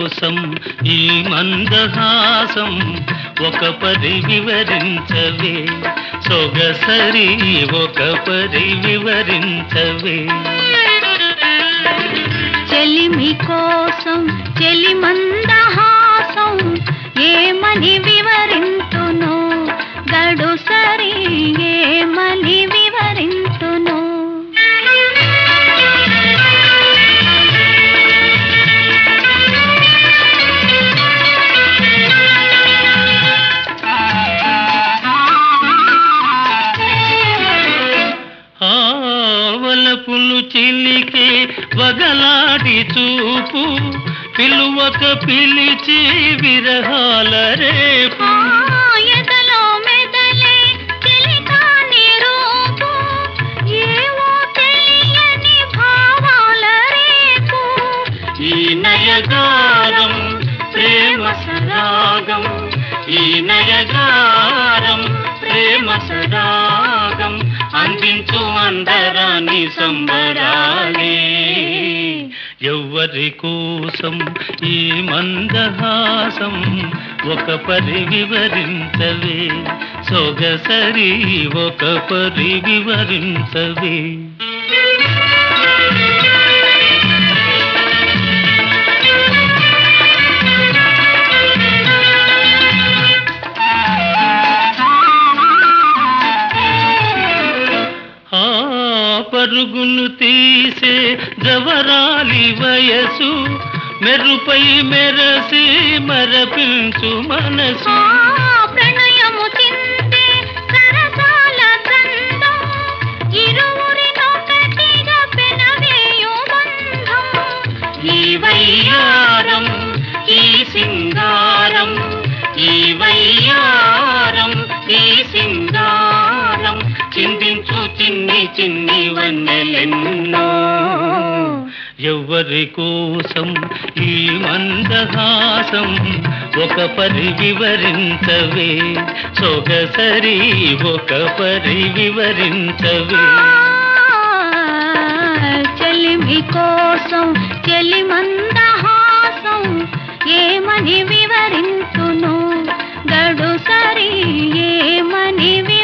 కోసం ఈ మందహాసం ఒక పరి వివరించవే సొగసరి ఒక పరి వివరించవే చెలిమి కోసం చెలి మందహాసం ఏమని వివరింతును గడు సరి ఏమని వివరింతును వలపులు చిలికే వగలాడి చూపు పిలువక పిలిచి విరహాల రేపు ఎదలో మెదలే చెలికాని రూపు ఏవో తెలియని భావాల రేపు ఈ నయగారం ప్రేమ సరాగం ఈ నయగారం ప్రేమ సరాగం అందించు అందరాని సంబరాలే ఎవ్వరి కోసం ఈ మందహాసం ఒక పరి వివరించవే సొగసరి ఒక పరి వివరించవే పరుగును తీసే జవరాలి వయసు మెరుపై మెరసి మరపించు మనసు ప్రణయము చింతే సరసాల గంధం ఇరువురినొకటిగా పెనవేయు బంధం ఈ వయ్యారం ఈ సింగారం ఈ వయ్యారం ఈ సింగారం చిందించు చిన్ని చిన్ని వన్నెలెన్నో ఎవ్వరి కోసం ఈ మందహాసం ఒక పరి వివరించవే సొగసరి ఒక పరి వివరించవే చెలిమి కోసం చెలి మందహాసం ఏమని వివరింతును గడు సరి ఏమని